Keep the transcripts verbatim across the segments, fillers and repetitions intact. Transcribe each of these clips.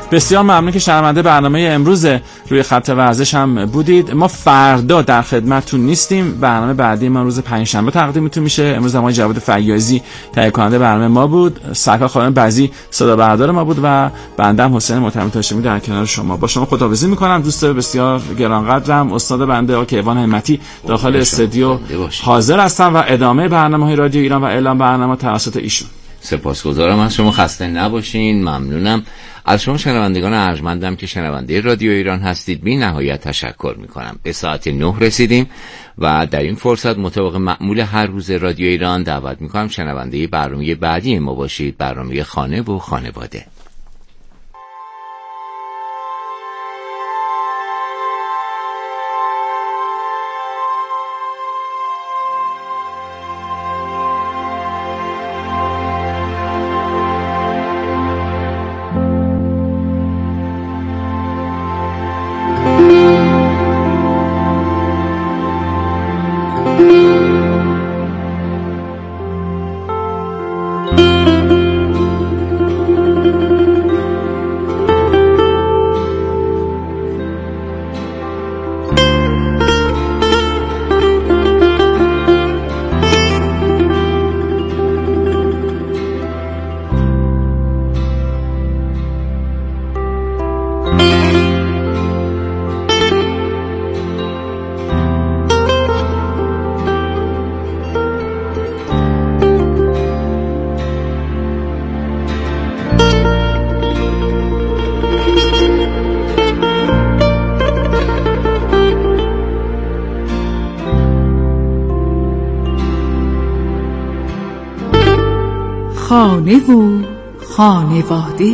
بسیار ممنون که شنونده برنامه امروز روی خط ورزش هم بودید. ما فردا در خدمتتون نیستیم. برنامه بعدی ما روز پنجشنبه تقدیمتون میشه. امروز آقای جواد فیاضی تهیه کننده برنامه ما بود، سرکار خانم بعضی صدا بردار ما بود و بنده حسین محترم هاشمی در کنار شما. با شما خداحافظی میکنم. دوست بسیار گرانقدرم استاد بنده آقای کیوان همتی داخل استودیو حاضر هستم و ادامه برنامه‌های رادیو ایران و اعلام برنامه توسط ایشون. سپاسگزارم از شما، خسته نباشین. ممنونم از شما شنوندگان ارجمندم که شنونده رادیو ایران هستید. بی نهایت تشکر میکنم. به ساعت نه رسیدیم و در این فرصت مطابق معمول هر روز رادیو ایران دعوت میکنم شنونده برنامه بعدی ما باشید، برنامه خانه و خانواده. خانه و خانواده.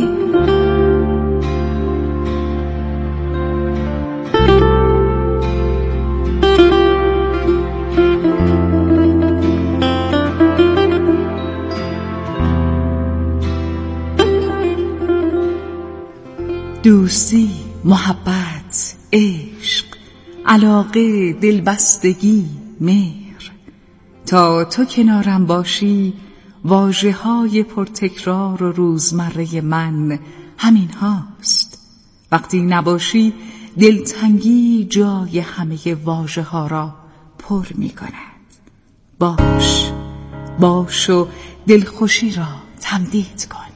دوستی، محبت، عشق، علاقه، دلبستگی، مهر. تا تو کنارم باشی واژه های پرتکرار و روزمره من همین هاست. وقتی نباشی دلتنگی جای همه واژه ها را پر می کند. باش باش و دلخوشی را تمدید کن.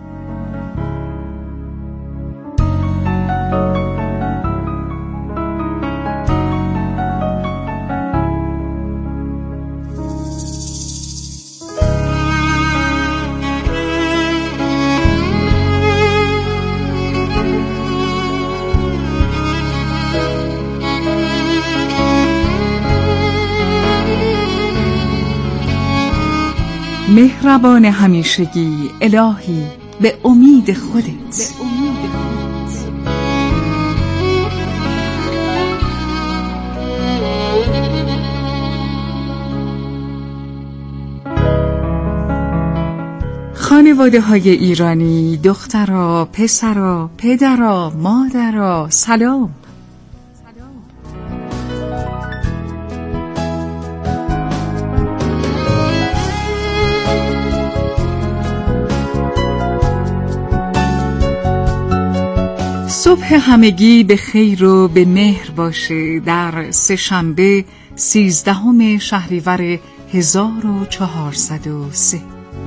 مهربان همیشگی، الهی به امید خودت. خانواده های ایرانی، دخترا، پسرا، پدرا، مادرا، سلام. صبح همگی به خیر و به مهر باشه. در سه شنبه سیزدهم شهریور هزار و چهارصد و سه.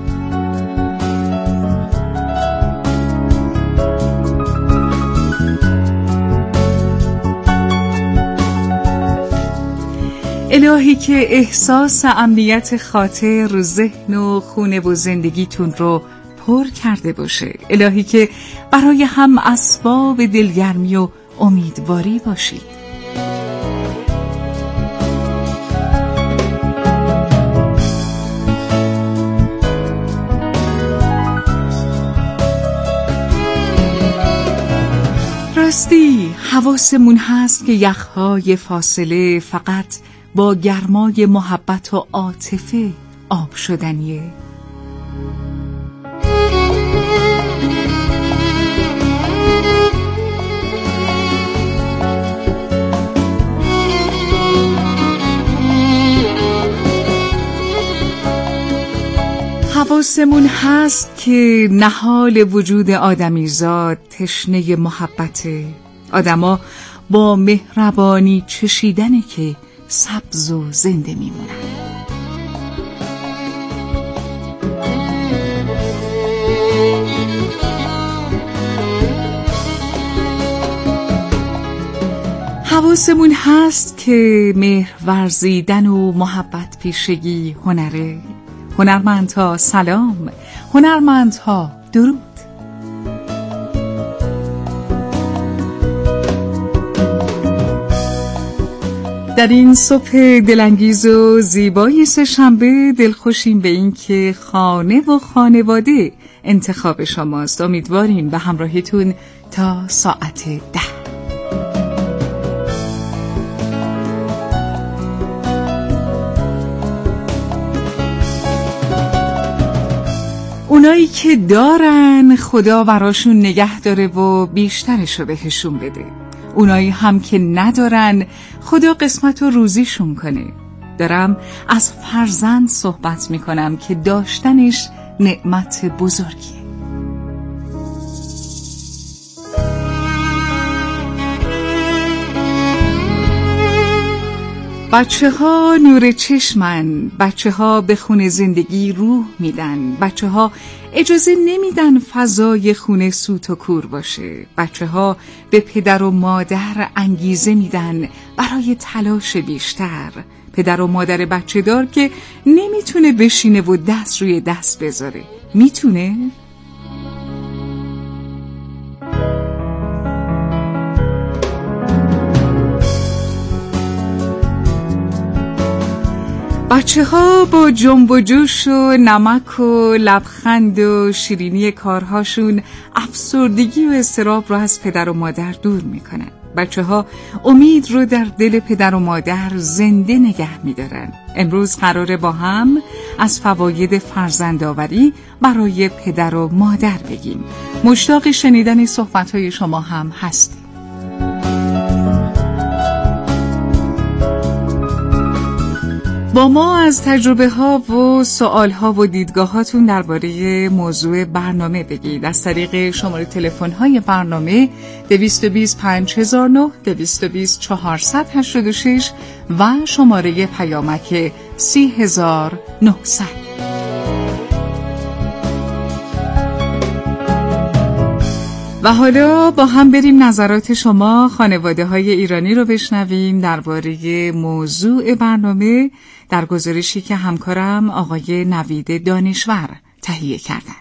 الهی که احساس امنیت خاطر، ذهن و خونه و زندگیتون رو پر کرده باشه. الهی که برای هم اسباب دلگرمی و امیدواری باشید. راستی حواسمون هست که یخهای فاصله فقط با گرمای محبت و عاطفه آب شدنیه. حواسمون هست که نهال وجود آدمیزاد تشنه محبته. آدما با مهربانی چشیدنه که سبز و زنده میمونن. حواسمون هست که مهر ورزیدن و محبت پیشگی هنره. هنرمندها سلام، هنرمندها درود. در این صبح دلانگیز و زیبای سه‌شنبه دلخوشیم به این که خانه و خانواده انتخاب شماست. امیدواریم به همراهیتون تا ساعت ده. اونایی که دارن خدا براشون نگه داره و بیشترشو بهشون بده. اونایی هم که ندارن خدا قسمت و روزیشون کنه. دارم از فرزند صحبت میکنم که داشتنش نعمت بزرگیه. بچه ها نور چشمن، بچه ها به خونه زندگی روح میدن، بچه ها اجازه نمیدن فضای خونه سوت و کور باشه، بچه ها به پدر و مادر انگیزه میدن برای تلاش بیشتر. پدر و مادر بچه دار که نمیتونه بشینه و دست روی دست بذاره، میتونه؟ بچه ها با جنب و جوش و نمک و لبخند و شیرینی کارهاشون افسردگی و اضطراب رو از پدر و مادر دور میکنن. بچه ها امید رو در دل پدر و مادر زنده نگه میدارن. امروز قراره با هم از فواید فرزندآوری برای پدر و مادر بگیم. مشتاق شنیدن صحبت‌های شما هم هستیم. با ما از تجربه ها و سوال ها و دیدگاه هاتون درباره موضوع برنامه بگید از طریق شماره تلفن های برنامه دویست و بیست پنج هزار و نه، دویست و بیست چهارصد و هشتاد و شش و شماره پیامک سی هزار و نهصد. و حالا با هم بریم نظرات شما خانواده های ایرانی رو بشنویم درباره موضوع برنامه در گزارشی که همکارم آقای نوید دانشور تهیه کردن.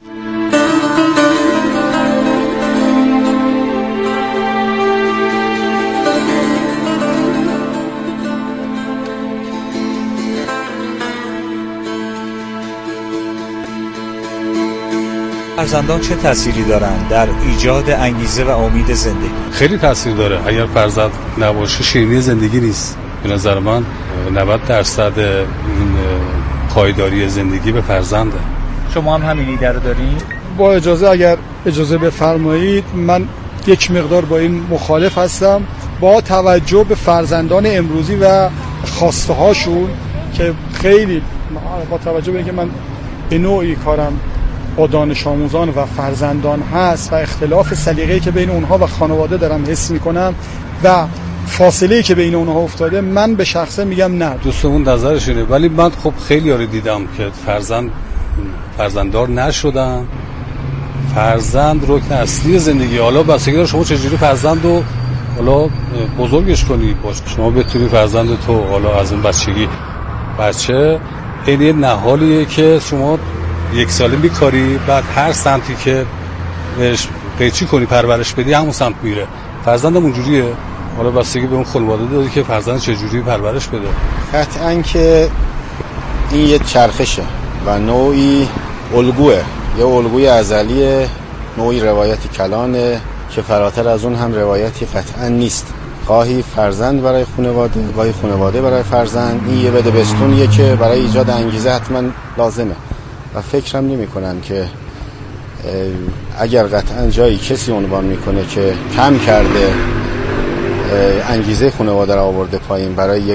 فرزندان چه تأثیری دارن در ایجاد انگیزه و امید زندگی؟ خیلی تأثیر داره. اگر فرزند نباشه شیرینی زندگی نیست. به نظر من نود درصد این پایداری زندگی به فرزنده. شما هم همین ایده رو دارین؟ با اجازه اگر اجازه بفرمایید من یک مقدار با این مخالف هستم. با توجه به فرزندان امروزی و خواسته هاشون که خیلی با توجه به اینکه من به نوعی کارم با دانش آموزان و فرزندان هست و اختلاف سلیقه‌ای که بین اونها و خانواده دارم حس میکنم و فاصله‌ای که بین اونها افتاده، من به شخصه میگم نه. دوستمون نظرش اینه، ولی من خب خیلی یاری دیدم که فرزند فرزنددار نشدن. فرزند رکن اصلی زندگی. حالا بستگی داره شما چجوری فرزند رو حالا بزرگش کنی. باشه شما بتونی فرزند تو حالا از اون بچگی بچه این یه نهالیه که شما یک ساله میکاری، بعد هر سمتی که بهش قیچی کنی پرورش بدی همون سمت میره. فرزندم اونجوریه. حالا بستگی به اون خانواده داره که فرزند چجوری پرورش بده. قطعاً که این یه چرخشه و نوعی الگوه، یه الگوی ازلیه، نوعی روایتی کلانه که فراتر از اون هم روایتی قطعاً نیست. خواهی فرزند برای خانواده، گاهی خانواده برای فرزند. این یه بده بستونیه که برای ایجاد انگیزه حتما لازمه و فکرم نمی کنم که اگر قطعا جایی کسی عنوان میکنه که کم کرده انگیزه خانواده را آورده پایین برای یک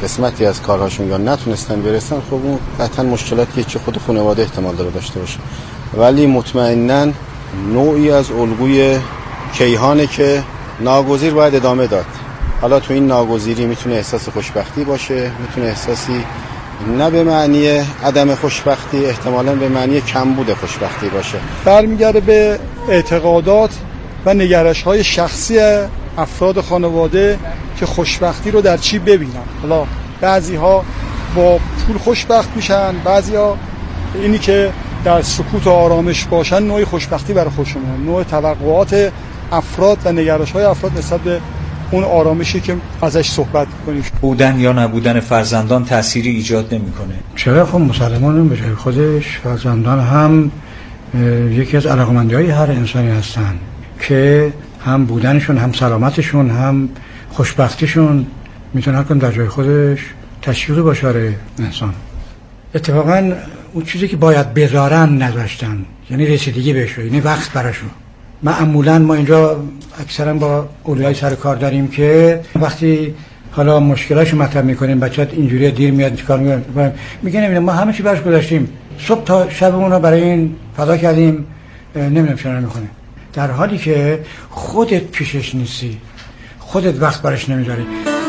قسمتی از کارهاشون یا نتونستن برسن، خب اون قطعا مشکلاتی که خود خانواده احتمال داره داشته باشه، ولی مطمئناً نوعی از الگوی کیهانه که ناگزیر باید ادامه داد. حالا تو این ناگزیری میتونه احساس خوشبختی باشه، میتونه احساسی نه به معنی عدم خوشبختی، احتمالاً به معنی کمبود خوشبختی باشه. برمیگرده به اعتقادات و نگرش‌های شخصی افراد خانواده که خوشبختی رو در چی ببینن. حالا بعضی‌ها با پول خوشبخت میشن، بعضی‌ها اینی که در سکوت و آرامش باشن نوعی خوشبختی برای خودشونه. نوع توقعات افراد و نگرش‌های افراد نسبت به اون آرامشی که ازش صحبت می‌کنیم. بودن یا نبودن فرزندان تأثیری ایجاد نمی‌کنه. چرا؟ خب مسلمان به جای خودش فرزندان هم یکی از علاقمندی‌های هر انسانی هستن که هم بودنشون، هم سلامتشون، هم خوشبختیشون میتونه هر کدوم در جای خودش تشویقی باشه انسان. اتفاقا اون چیزی که باید بذارن نذاشتن، یعنی رسیدگی بهش، یعنی وقت براشون. معمولا ما اینجا اکثرا با اولویت سر کار داریم که وقتی حالا مشکلاشو مطرح میکنیم، بچه‌ت اینجوری دیر میاد چیکار میکنه، میگه نمیدونم ما همه چی براش گذاشتیم، صبح تا شبمون رو برای این فدا کردیم، نمیدونم چرا نمیخونه، در حالی که خودت پیشش نیستی، خودت وقت براش نمیذاری.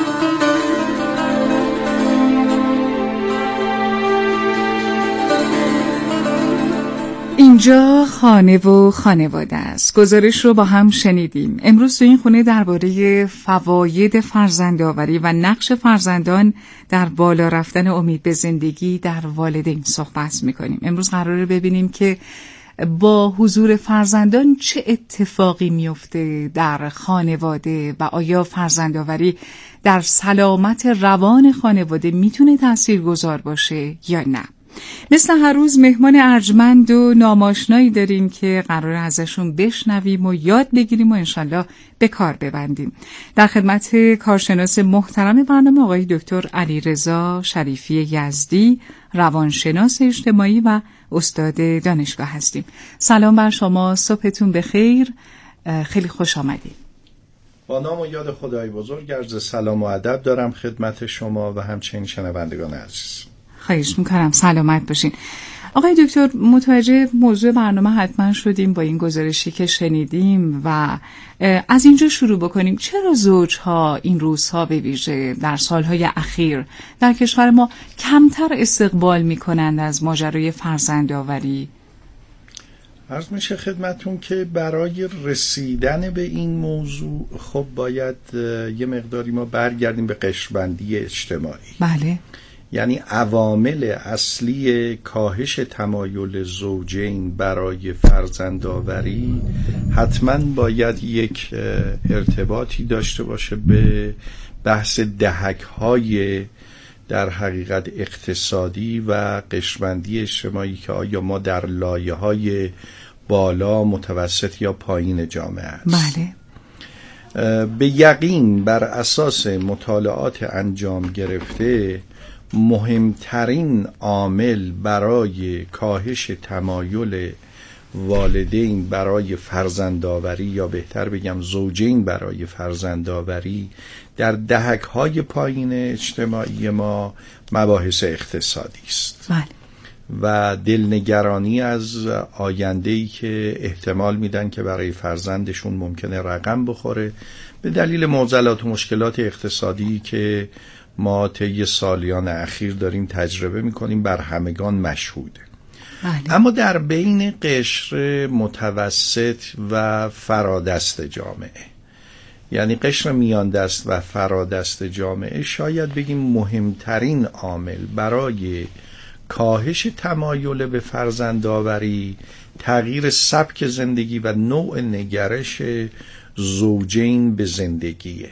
اینجا خانه و خانواده است. گزارش رو با هم شنیدیم. امروز تو این خونه درباره فواید فرزندآوری و نقش فرزندان در بالا رفتن امید به زندگی در والدین صحبت میکنیم. امروز قراره ببینیم که با حضور فرزندان چه اتفاقی میفته در خانواده و آیا فرزندآوری در سلامت روان خانواده میتونه تاثیرگذار باشه یا نه. مثل هر روز مهمان ارجمند و ناماشنایی داریم که قراره ازشون بشنویم و یاد بگیریم و انشالله به کار ببندیم. در خدمت کارشناس محترم برنامه آقای دکتر علیرضا شریفی یزدی، روانشناس اجتماعی و استاد دانشگاه هستیم. سلام بر شما، صبحتون بخیر، خیلی خوش آمدید. با نام و یاد خدای بزرگ عرض سلام و ادب دارم خدمت شما و همچنین شنوندگان عزیز. خواهش میکنم، سلامت باشین. آقای دکتر، متوجه موضوع برنامه حتما شدیم با این گزارشی که شنیدیم و از اینجا شروع بکنیم. چرا زوجها این روزها به ویژه در سالهای اخیر در کشور ما کمتر استقبال میکنند از ماجرای فرزندآوری؟ عرض میشه خدمتون که برای رسیدن به این موضوع خب باید یه مقداری ما برگردیم به قشربندی اجتماعی. بله. یعنی عوامل اصلی کاهش تمایل زوجین برای فرزندآوری حتما باید یک ارتباطی داشته باشه به بحث دهک‌های در حقیقت اقتصادی و قشربندی اجتماعی که آیا ما در لایه‌های بالا، متوسط یا پایین جامعه است. بله. به یقین بر اساس مطالعات انجام گرفته مهمترین عامل برای کاهش تمایل والدین برای فرزندآوری یا بهتر بگم زوجین برای فرزندآوری در دهک‌های پایین اجتماعی ما مباحث اقتصادی است. بله. و دلنگرانی از آینده‌ای که احتمال میدن که برای فرزندشون ممکنه رقم بخوره به دلیل معضلات و مشکلات اقتصادی که ما طی سالیان اخیر داریم تجربه میکنیم، بر همگان مشهوده. بله. اما در بین قشر متوسط و فرادست جامعه، یعنی قشر میان دست و فرادست جامعه، شاید بگیم مهمترین عامل برای کاهش تمایل به فرزندآوری تغییر سبک زندگی و نوع نگرش زوجین به زندگیه.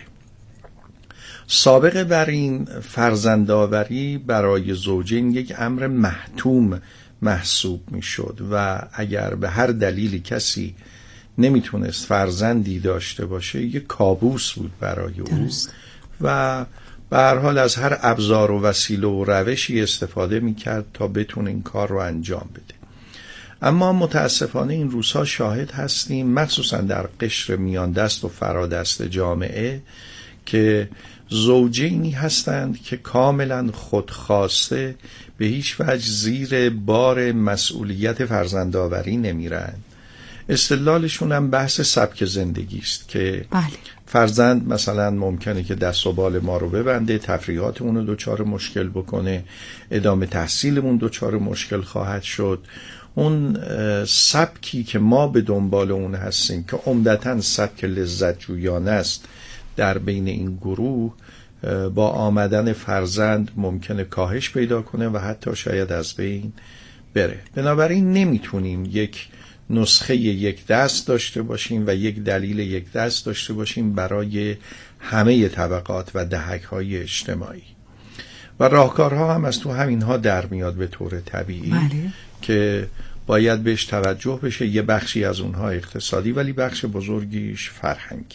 سابقه بر این فرزندآوری برای زوجین یک امر محتوم محسوب می شد و اگر به هر دلیلی کسی نمیتونست فرزندی داشته باشه یک کابوس بود برای او و به هر حال از هر ابزار و وسیله و روشی استفاده میکرد تا بتونه این کار رو انجام بده. اما متاسفانه این روزها شاهد هستیم، مخصوصا در قشر میان دست و فرادست جامعه، که زوجینی هستند که کاملا خودخواسته به هیچ وجه زیر بار مسئولیت فرزندآوری نمیرند. استدلالشون هم بحث سبک زندگی است که بله. فرزند مثلا ممکنه که دست و بال ما رو ببنده، تفریحاتمون رو دچار مشکل بکنه، ادامه تحصیلمون دچار مشکل خواهد شد. اون سبکی که ما به دنبال اون هستیم که عمدتاً سبک لذت جویانه است در بین این گروه، با آمدن فرزند ممکنه کاهش پیدا کنه و حتی شاید از بین بره. بنابراین نمیتونیم یک نسخه یک دست داشته باشیم و یک دلیل یک دست داشته باشیم برای همه طبقات و دهک‌های اجتماعی و راهکارها هم از تو همینها در میاد به طور طبیعی. بله. که باید بهش توجه بشه. یه بخشی از اونها اقتصادی ولی بخش بزرگیش فرهنگی.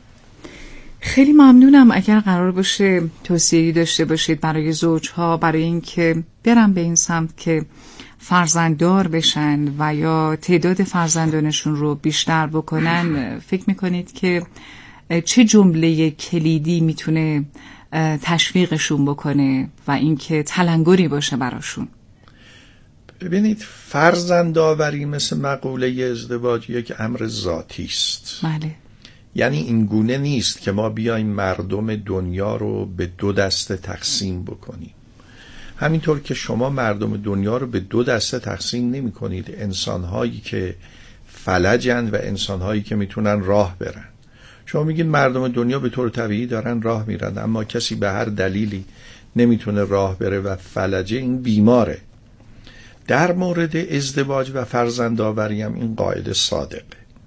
خیلی ممنونم. اگر قرار باشه توصیه‌ای داشته باشید برای زوجها برای اینکه برن به این سمت که فرزنددار بشن و یا تعداد فرزندانشون رو بیشتر بکنن، فکر میکنید که چه جمله کلیدی میتونه تشویقشون بکنه و اینکه تلنگری باشه براشون؟ ببینید، فرزندآوری مثل مقوله ازدواج یک امر ذاتی است. بله. یعنی این گونه نیست که ما بیایم مردم دنیا رو به دو دسته تقسیم بکنیم. همینطور که شما مردم دنیا رو به دو دسته تقسیم نمی کنید، انسانهایی که فلجن و انسانهایی که میتونن راه برن. شما میگید مردم دنیا به طور طبیعی دارن راه میرن، اما کسی به هر دلیلی نمیتونه راه بره و فلجه، این بیماره. در مورد ازدواج و فرزندآوری هم این قاعده صادقه.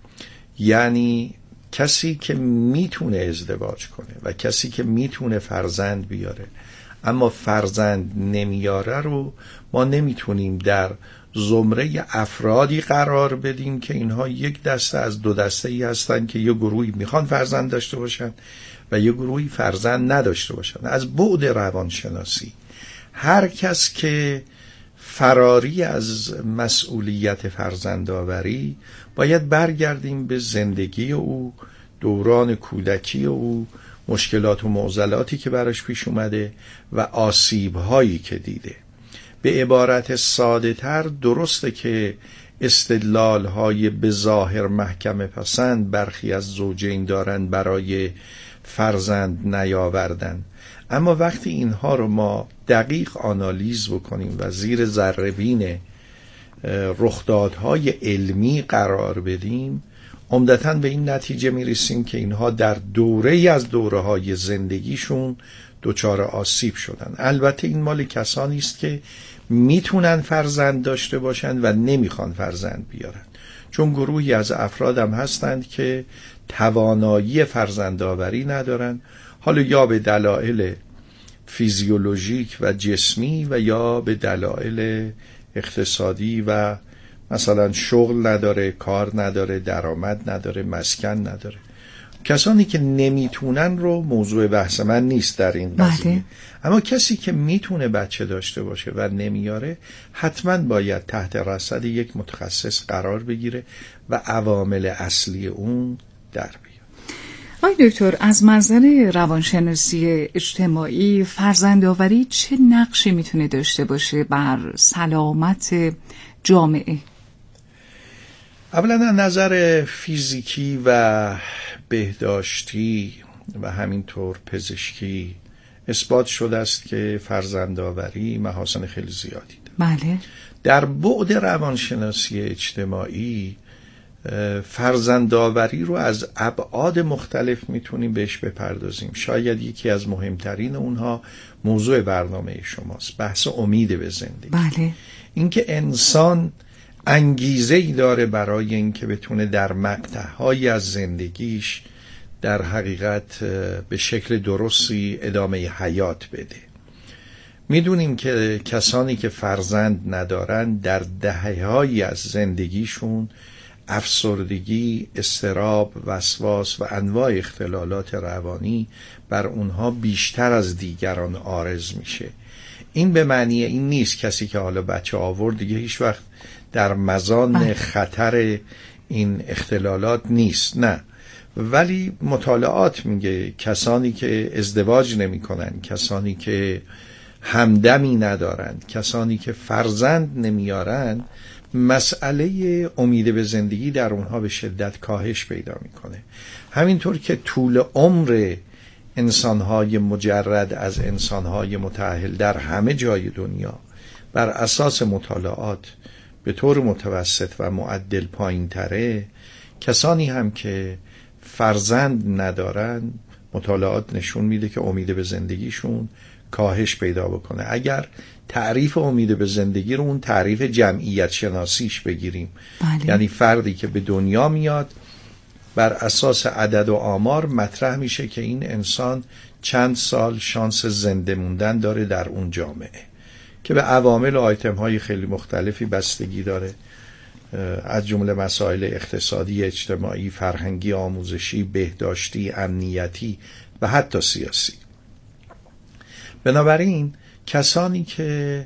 یعنی کسی که میتونه ازدواج کنه و کسی که میتونه فرزند بیاره اما فرزند نمیاره رو ما نمیتونیم در زمره افرادی قرار بدیم که اینها یک دسته از دو دسته ای هستن که یه گروهی میخوان فرزند داشته باشن و یه گروهی فرزند نداشته باشن. از بعد روانشناسی هر کس که فراری از مسئولیت فرزندآوری، باید برگردیم به زندگی او، دوران کودکی او، مشکلات و معضلاتی که براش پیش اومده و آسیب‌هایی که دیده. به عبارت ساده تر، درسته که استدلال‌های به ظاهر محکم پسند برخی از زوجین دارن برای فرزند نیاوردن، اما وقتی اینها رو ما دقیق آنالیز بکنیم و زیر ذره‌بین رخدادهای علمی قرار بدیم، عمدتاً به این نتیجه میرسیم که اینها در دوره‌ای از دوره‌های زندگیشون دچار آسیب شدن. البته این مال کسانی است که میتونن فرزند داشته باشن و نمیخوان فرزند بیارن، چون گروهی از افراد هم هستند که توانایی فرزندآوری ندارن، حالا یا به دلایل فیزیولوژیک و جسمی و یا به دلایل اقتصادی و مثلا شغل نداره، کار نداره، درآمد نداره، مسکن نداره. کسانی که نمیتونن رو موضوع بحث من نیست در این قضیه. بله. اما کسی که میتونه بچه داشته باشه و نمیاره، حتما باید تحت رصد یک متخصص قرار بگیره و عوامل اصلی اون در بیاد. آقای دکتر، از منظر روانشناسی اجتماعی فرزندآوری چه نقشی میتونه داشته باشه بر سلامت جامعه؟ اولا از نظر فیزیکی و بهداشتی و همینطور پزشکی اثبات شده است که فرزندآوری محاسن خیلی زیادی داره. بله. در بعد روانشناسی اجتماعی فرزندآوری رو از ابعاد مختلف میتونیم بهش بپردازیم. شاید یکی از مهمترین اونها موضوع برنامه شماست، بحث امید به زندگی. بله. اینکه انسان انگیزه‌ای داره برای اینکه بتونه در مقطع‌هایی از زندگیش در حقیقت به شکل درستی ادامه حیات بده. میدونیم که کسانی که فرزند ندارن در دهه‌هایی از زندگیشون افسردگی، اضطراب، وسواس و انواع اختلالات روانی بر اونها بیشتر از دیگران عارض میشه. این به معنی این نیست کسی که حالا بچه آورد دیگه هیچ وقت در مزان خطر این اختلالات نیست، نه، ولی مطالعات میگه کسانی که ازدواج نمی کنن، کسانی که همدمی ندارند، کسانی که فرزند نمیارن، مسئله امید به زندگی در اونها به شدت کاهش پیدا میکنه. همینطور که طول عمر انسانهای مجرد از انسانهای متأهل در همه جای دنیا بر اساس مطالعات به طور متوسط و معدل پایین تره، کسانی هم که فرزند ندارن مطالعات نشون میده که امید به زندگیشون کاهش پیدا بکنه. اگر تعریف امید به زندگی رو اون تعریف جمعیت شناسیش بگیریم، بله. یعنی فردی که به دنیا میاد بر اساس عدد و آمار مطرح میشه که این انسان چند سال شانس زنده موندن داره در اون جامعه، که به عوامل و آیتم های خیلی مختلفی بستگی داره، از جمله مسائل اقتصادی، اجتماعی، فرهنگی، آموزشی، بهداشتی، امنیتی و حتی سیاسی. بنابراین کسانی که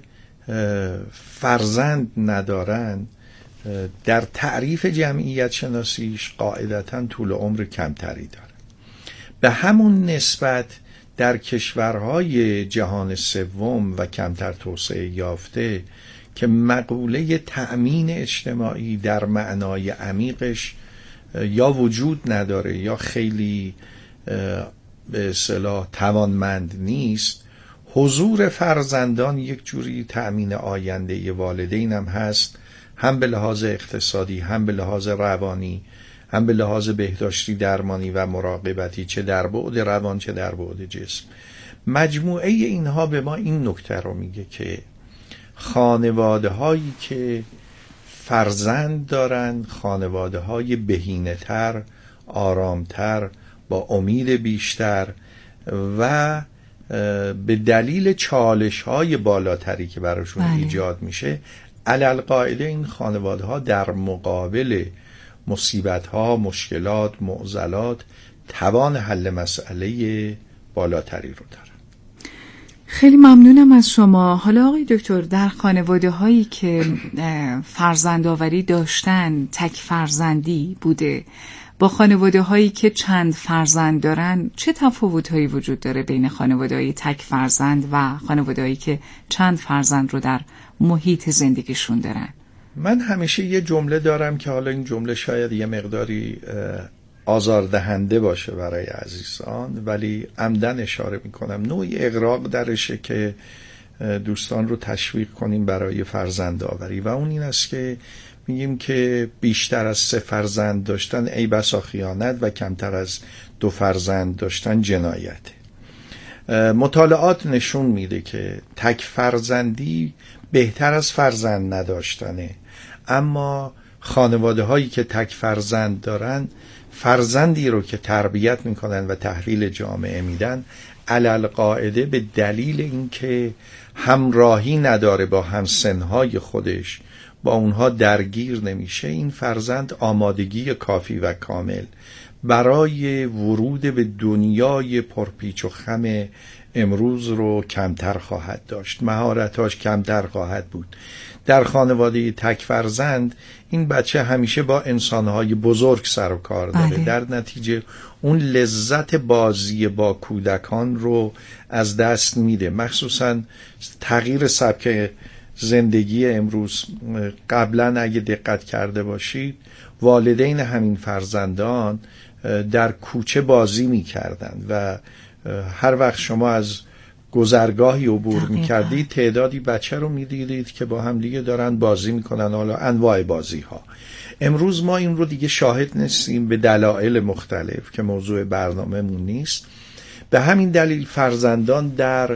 فرزند ندارن در تعریف جمعیت شناسیش قاعدتاً طول عمر کمتری داره. به همون نسبت در کشورهای جهان سوم و کمتر توسعه یافته که مقوله تأمین اجتماعی در معنای عمیقش یا وجود نداره یا خیلی به اصطلاح توانمند نیست، حضور فرزندان یک جوری تأمین آینده والدین هم هست، هم به لحاظ اقتصادی، هم به لحاظ روانی، هم به لحاظ بهداشتی، درمانی و مراقبتی، چه در بعد روان چه در بعد جسم. مجموعه اینها به ما این نکته رو میگه که خانواده هایی که فرزند دارن، خانواده های بهینه تر، آرامتر، با امید بیشتر و به دلیل چالش های بالاتری که براشون بله. ایجاد میشه، علل قاعده این خانواده ها در مقابل مصیبت ها، مشکلات، معضلات توان حل مسئله بالاتری رو دارن. خیلی ممنونم از شما. حالا آقای دکتر، در خانواده هایی که فرزندآوری داشتن، تک فرزندی بوده، با خانواده هایی که چند فرزند دارن، چه تفاوت هایی وجود داره بین خانواده های تک فرزند و خانواده هایی که چند فرزند رو در محیط زندگیشون دارن؟ من همیشه یه جمله دارم که حالا این جمله شاید یه مقداری آزاردهنده باشه برای عزیزان، ولی عمدن اشاره میکنم، نوعی اغراق درشه که دوستان رو تشویق کنیم برای فرزند آوری، و اون این است که میگیم که بیشتر از سه فرزند داشتن ای بسا خیانت و کمتر از دو فرزند داشتن جنایت. مطالعات نشون میده که تک فرزندی بهتر از فرزند نداشتنه، اما خانواده هایی که تک فرزند دارن فرزندی رو که تربیت میکنن و تحویل جامعه میدن، علل قاعده به دلیل اینکه همراهی نداره با همسنهای خودش، با اونها درگیر نمیشه، این فرزند آمادگی کافی و کامل برای ورود به دنیای پرپیچ و خم امروز رو کمتر خواهد داشت، مهارتاش کمتر خواهد بود. در خانواده تک فرزند این بچه همیشه با انسانهای بزرگ سر و کار داره، بله. در نتیجه اون لذت بازی با کودکان رو از دست میده. مخصوصا تغییر سبک زندگی امروز، قبلا اگه دقت کرده باشید والدین همین فرزندان در کوچه بازی میکردن و هر وقت شما از گذرگاهی عبور میکردید تعدادی بچه رو میدیدید که با هم دیگه دارن بازی میکنن، حالا انواع بازی ها. امروز ما این رو دیگه شاهد نیستیم به دلایل مختلف که موضوع برنامه‌مون نیست. به همین دلیل فرزندان در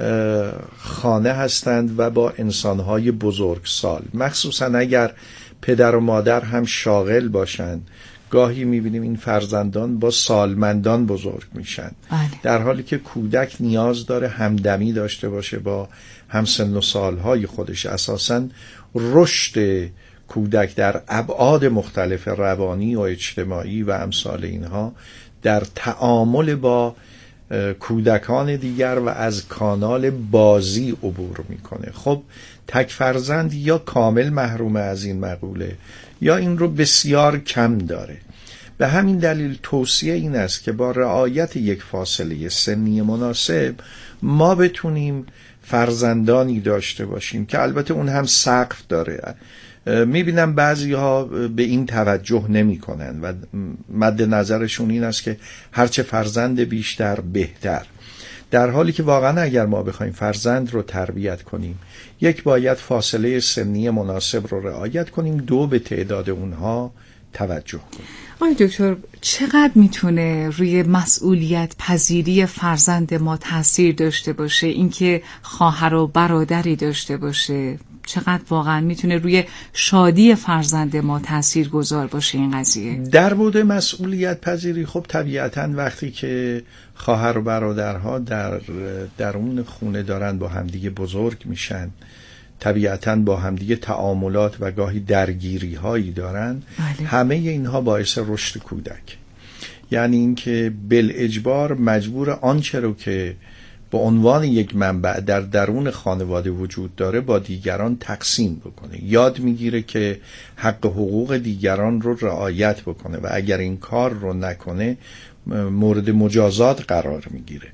خانه هستند و با انسانهای بزرگسال، مخصوصا اگر پدر و مادر هم شاغل باشند، گاهی میبینیم این فرزندان با سالمندان بزرگ میشن، بله. در حالی که کودک نیاز داره همدمی داشته باشه با همسن و سالهای خودش. اساساً رشد کودک در ابعاد مختلف روانی و اجتماعی و امثال اینها در تعامل با کودکان دیگر و از کانال بازی عبور میکنه. خب تک فرزند یا کامل محروم از این مقوله یا این رو بسیار کم داره. به همین دلیل توصیه این است که با رعایت یک فاصله سنی مناسب ما بتونیم فرزندانی داشته باشیم که البته اون هم سقف داره. میبینم بعضی ها به این توجه نمی کنن و مد نظرشون این است که هرچه فرزند بیشتر بهتر، در حالی که واقعا اگر ما بخوایم فرزند رو تربیت کنیم، یک باید فاصله سنی مناسب رو رعایت کنیم، دو به تعداد اونها توجه کنیم. آقای دکتر، چقدر میتونه روی مسئولیت پذیری فرزند ما تاثیر داشته باشه اینکه خواهر و برادری داشته باشه؟ چقدر واقعا میتونه روی شادی فرزند ما تأثیر گذار باشه این قضیه؟ در بود مسئولیت پذیری خب طبیعتاً وقتی که خواهر و برادرها در درون خونه دارن با همدیگه بزرگ میشن، طبیعتاً با همدیگه تعاملات و گاهی درگیری هایی دارن، بله. همه اینها باعث رشد کودک، یعنی اینکه بالاجبار مجبور آنچه رو که به عنوان یک منبع در درون خانواده وجود داره با دیگران تقسیم بکنه، یاد میگیره که حق حقوق دیگران رو رعایت بکنه و اگر این کار رو نکنه مورد مجازات قرار میگیره.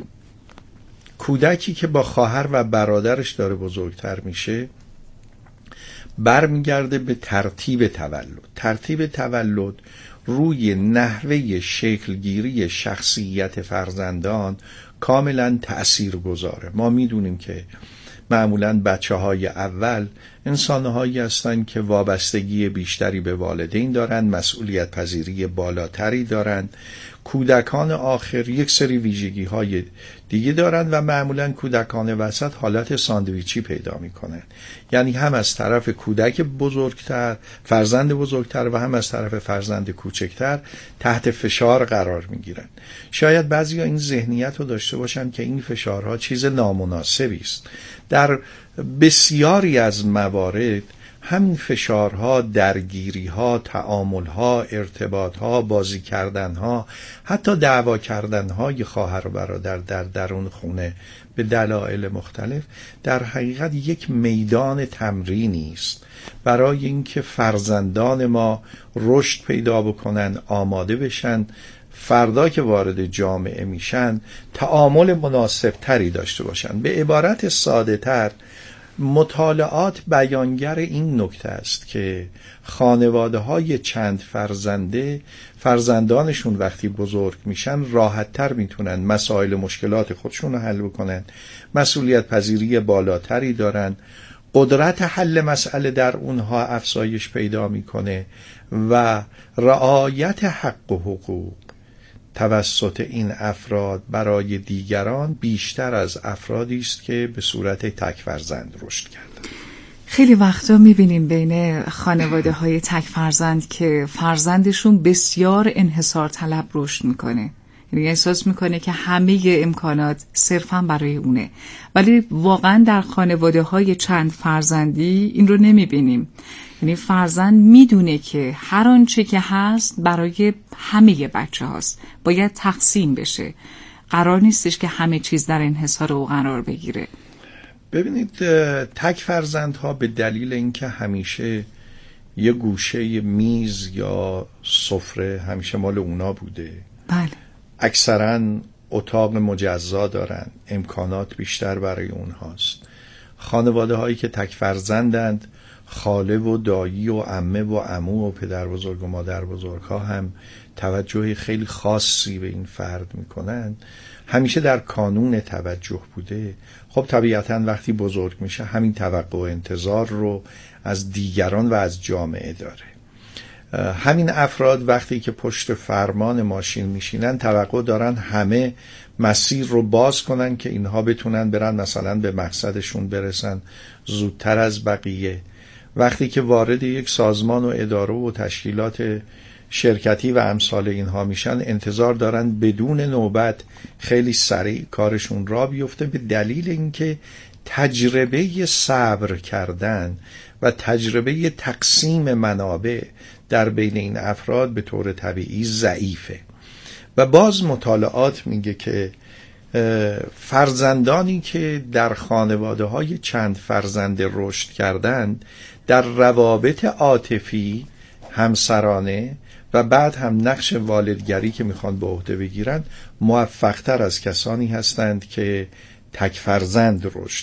کودکی که با خواهر و برادرش داره بزرگتر میشه برمیگرده به ترتیب تولد. ترتیب تولد روی نحوه شکلگیری شخصیت فرزندان کاملا تأثیر گذاره. ما میدونیم که معمولا بچه های اول انسان هایی هستند که وابستگی بیشتری به والدین دارن، مسئولیت پذیری بالاتری دارن. کودکان آخر یک سری ویژگی های دیگه دارن و معمولا کودکان وسط حالت ساندویچی پیدا میکنن، یعنی هم از طرف کودک بزرگتر، فرزند بزرگتر و هم از طرف فرزند کوچکتر تحت فشار قرار میگیرن. شاید بعضیا این ذهنیت رو داشته باشن که این فشارها چیز نامناسبی است. در بسیاری از موارد همین فشارها، درگیریها، تعاملها، ارتباطها، بازی کردنها، حتی دعوا کردنهای خواهر و برادر در درون خونه به دلایل مختلف در حقیقت یک میدان تمرینی است برای اینکه فرزندان ما رشد پیدا بکنن، آماده بشن، فردا که وارد جامعه میشن تعامل مناسب تری داشته باشن. به عبارت ساده تر، مطالعات بیانگر این نکته است که خانواده های چند فرزنده فرزندانشون وقتی بزرگ میشن راحت تر میتونن مسائل مشکلات خودشون رو حل بکنن، مسئولیت پذیری بالاتری دارن، قدرت حل مسئله در اونها افزایش پیدا میکنه و رعایت حق و حقوق توسط این افراد برای دیگران بیشتر از افرادی است که به صورت تک فرزند رشد کردند. خیلی وقتا میبینیم بین خانواده های تک فرزند که فرزندشون بسیار انحصار طلب رشد میکنه، یعنی احساس میکنه که همه امکانات صرفا برای اونه، ولی واقعا در خانواده های چند فرزندی این رو نمیبینیم. یعنی فرزند میدونه که هر آنچه که هست برای همه بچه هاست، باید تقسیم بشه، قرار نیستش که همه چیز در انحصار او قرار بگیره. ببینید، تک فرزندها به دلیل اینکه همیشه یه گوشه میز یا سفره همیشه مال اونا بوده، بله، اکثرا اتاق مجزا دارن، امکانات بیشتر برای اونهاست. خانواده هایی که تک فرزندند، خاله و دایی و عمه و عمو و پدر بزرگ و مادر بزرگ ها هم توجه خیلی خاصی به این فرد میکنن، همیشه در کانون توجه بوده. خب طبیعتاً وقتی بزرگ میشه همین توقع و انتظار رو از دیگران و از جامعه داره. همین افراد وقتی که پشت فرمان ماشین میشینن توقع دارن همه مسیر رو باز کنن که اینها بتونن برن مثلا به مقصدشون برسن زودتر از بقیه. وقتی که وارد یک سازمان و اداره و تشکیلات شرکتی و امثال اینها میشن انتظار دارن بدون نوبت خیلی سریع کارشون را بیفته، به دلیل اینکه تجربه صبر کردن و تجربه تقسیم منابع در بین این افراد به طور طبیعی ضعیفه. و باز مطالعات میگه که فرزندانی که در خانواده های چند فرزنده رشد کردند در روابط عاطفی، همسرانه و بعد هم نقش والدگری که میخوان به عهده بگیرن موفقتر از کسانی هستند که تک فرزند رشد